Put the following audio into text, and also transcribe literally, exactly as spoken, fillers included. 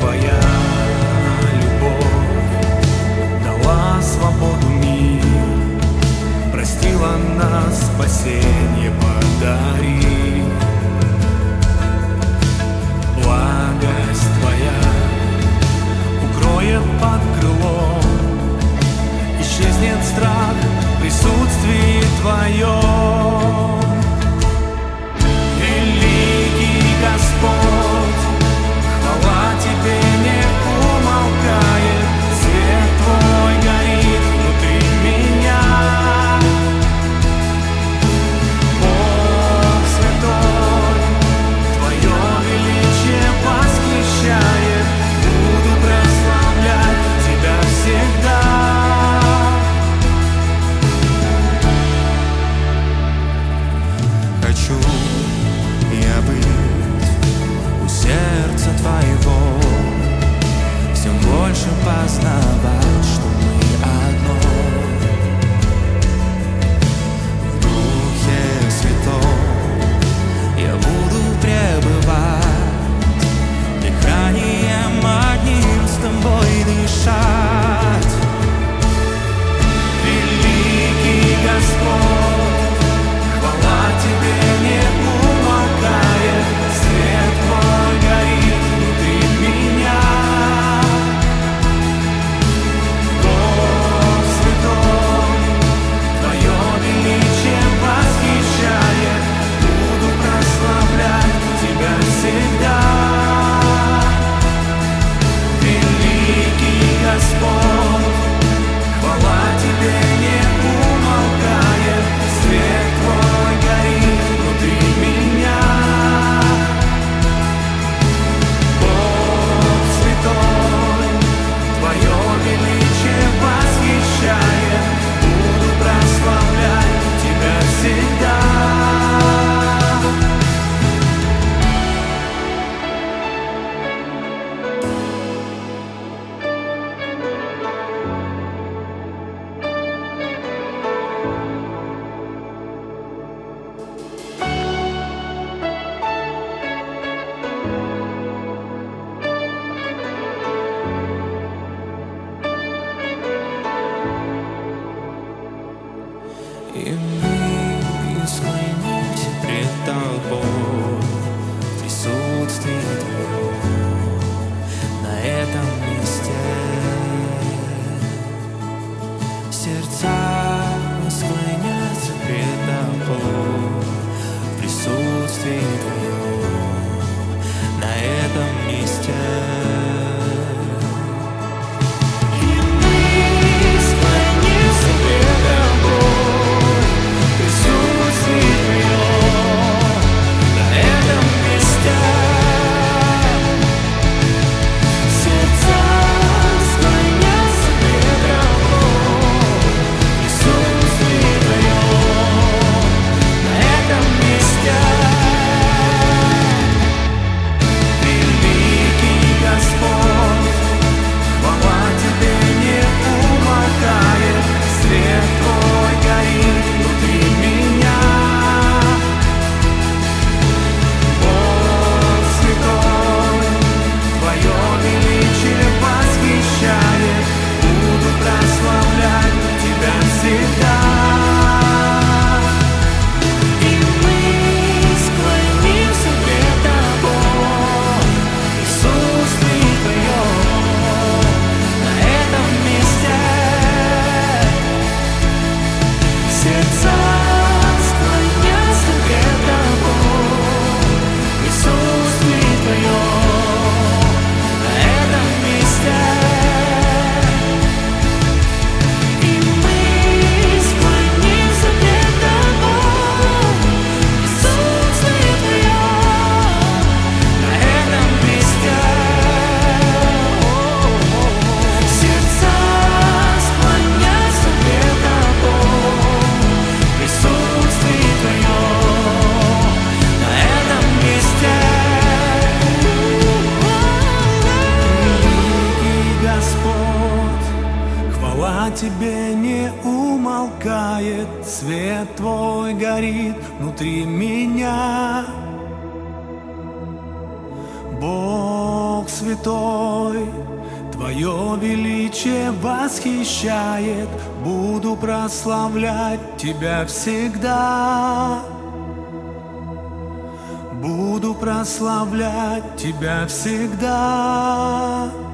Твоя любовь дала свободу мир, простила нас, спасенье подари. Благость Твоя укроет под крылом, исчезнет страх в присутствии Твоем. Великий Господь, хвала Тебе не умолкает, свет Твой горит внутри меня. Бог святой, Твое величие восхищает, буду прославлять Тебя всегда. Хочу я быть у сердца Твоего, всем больше познавать, что мы одно. В Духе Святом я буду пребывать, дыханием одним с Тобой дышать. Великий Господь, хвала Тебе не умолкает, свет Твой горит внутри меня. Бог святой, Твое величие восхищает, буду прославлять Тебя всегда. Великий Господь, хвала Тебе не умолкает, свет Твой горит внутри меня. Бог святой, Твое величие восхищает, буду прославлять Тебя всегда. И мы склонимся пред Тобой в присутствии Твоем на этом месте. Сердца склонятся пред Тобой в присутствии Твоем на этом месте. Тебе не умолкает, свет Твой горит внутри меня. Бог Бог святой, Твое величие восхищает, буду прославлять Тебя всегда. Буду прославлять Тебя всегда.